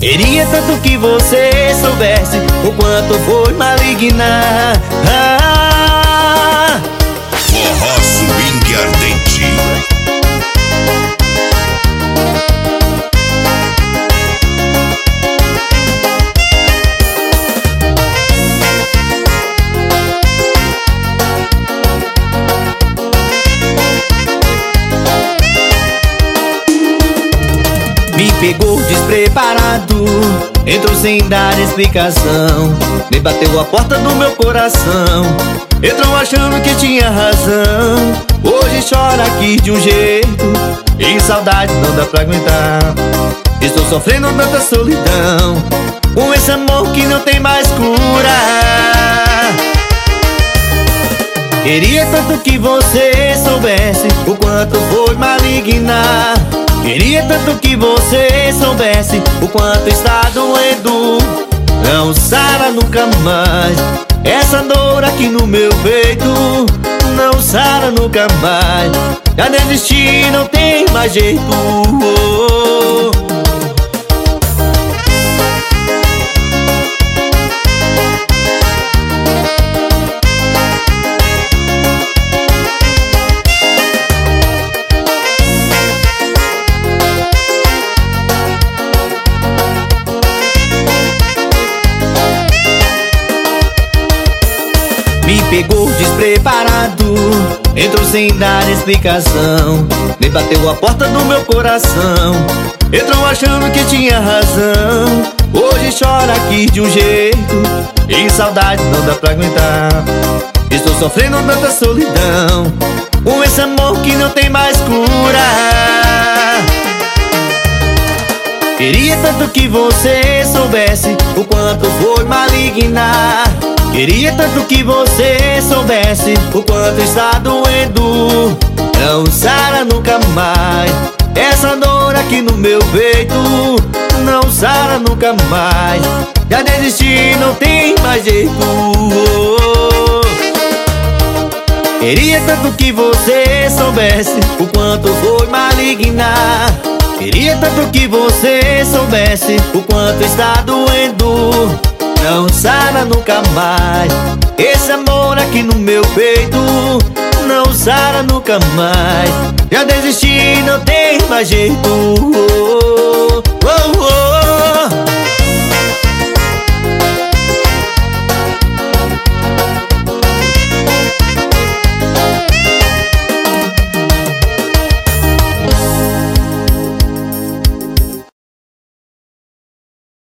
Queria tanto que você soubesse o quanto foi maligna. Forró swing ardente. Me pegou despreparado, entrou sem dar explicação, me bateu a porta do meu coração, entrou achando que tinha razão. Hoje chora aqui de um jeito, e saudade não dá pra aguentar. Estou sofrendo tanta solidão, com esse amor que não tem mais cura. Queria tanto que você soubesse o quanto foi maligna. Queria tanto que você soubesse o quanto está doendo. Não sara nunca mais essa dor aqui no meu peito. Não sara nunca mais. Já desisti, não tem mais jeito. Me pegou despreparado, entrou sem dar explicação, me bateu a porta do meu coração, entrou achando que tinha razão. Hoje chora aqui de um jeito, e saudade não dá pra aguentar. Estou sofrendo tanta solidão, com esse amor que não tem mais cura. Queria tanto que você soubesse o quanto foi maligna. Queria tanto que você soubesse o quanto está doendo. Não sara nunca mais essa dor aqui no meu peito. Não sara nunca mais. Já desisti, não tem mais jeito. Queria tanto que você soubesse o quanto foi maligna. Queria tanto que você soubesse o quanto está doendo. Não sara nunca mais esse amor aqui no meu peito. Não sara nunca mais. Já desisti, não tem mais jeito.